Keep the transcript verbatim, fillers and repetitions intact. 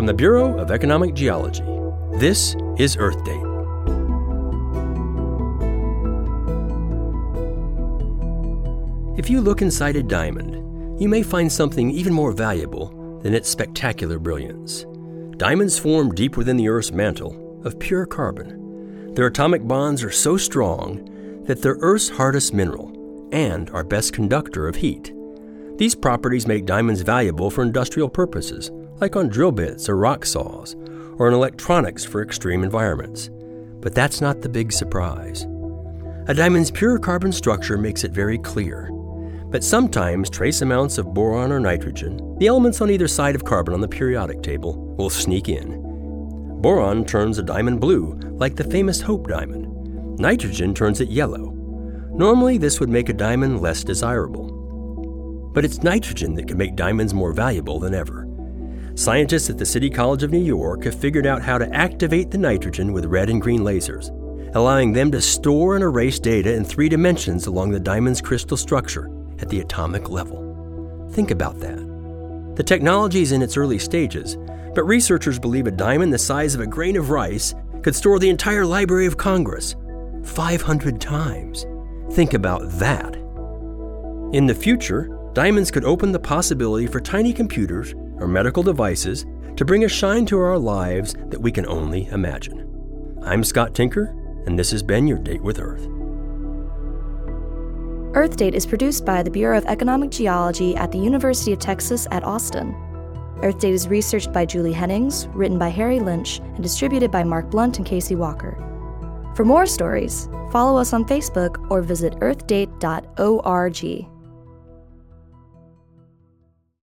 the Bureau of Economic Geology. This is Earth Date. If you look inside a diamond, you may find something even more valuable than its spectacular brilliance. Diamonds form deep within the Earth's mantle of pure carbon. Their atomic bonds are so strong that they're Earth's hardest mineral and our best conductor of heat. These properties make diamonds valuable for industrial purposes, like on drill bits or rock saws, or in electronics for extreme environments. But that's not the big surprise. A diamond's pure carbon structure makes it very clear. But sometimes trace amounts of boron or nitrogen, the elements on either side of carbon on the periodic table, will sneak in. Boron turns a diamond blue, like the famous Hope diamond. Nitrogen turns it yellow. Normally, this would make a diamond less desirable. But it's nitrogen that can make diamonds more valuable than ever. Scientists at the City College of New York have figured out how to activate the nitrogen with red and green lasers, allowing them to store and erase data in three dimensions along the diamond's crystal structure at the atomic level. Think about that. The technology is in its early stages, but researchers believe a diamond the size of a grain of rice could store the entire Library of Congress five hundred times. Think about that. In the future, diamonds could open the possibility for tiny computers or medical devices to bring a shine to our lives that we can only imagine. I'm Scott Tinker, and this has been your Date with Earth. Earth Date is produced by the Bureau of Economic Geology at the University of Texas at Austin. Earth Date is researched by Julie Hennings, written by Harry Lynch, and distributed by Mark Blunt and Casey Walker. For more stories, follow us on Facebook or visit earth date dot org.